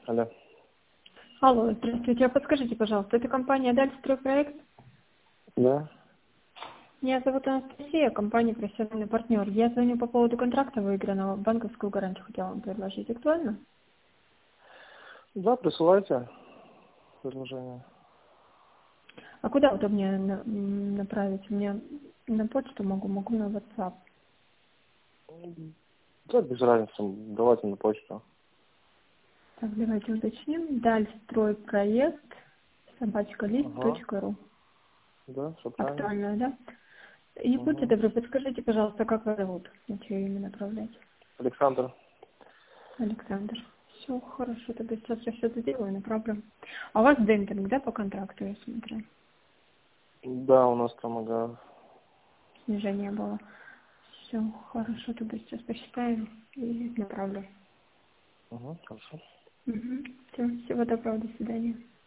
Алло. Алло, здравствуйте. А подскажите, пожалуйста, это компания «Дальстройпроект»? Да. Меня зовут Анастасия, компания «Профессиональный партнер». Я звоню по поводу контракта выигранного. Банковскую гарантию хотела вам предложить. Актуально? Да, присылайте предложение. А куда удобнее направить? Мне на почту могу на WhatsApp. Да, без разницы. Давайте на почту. Так, давайте уточним. «Дальстройпроект» Ага. @list.ru. Да, все правильно. Актуально, да? И будьте Угу. добры, подскажите, пожалуйста, как вас зовут? На чье имя направлять? Александр. Александр. Все хорошо, тогда сейчас я все это делаю, направлю. А у вас демпинг, да, по контракту, я смотрю? Да, у нас там, ага. Снижение было. Все хорошо, тогда сейчас посчитаем и направлю. Угу, хорошо. Угу. Все, всего доброго, до свидания.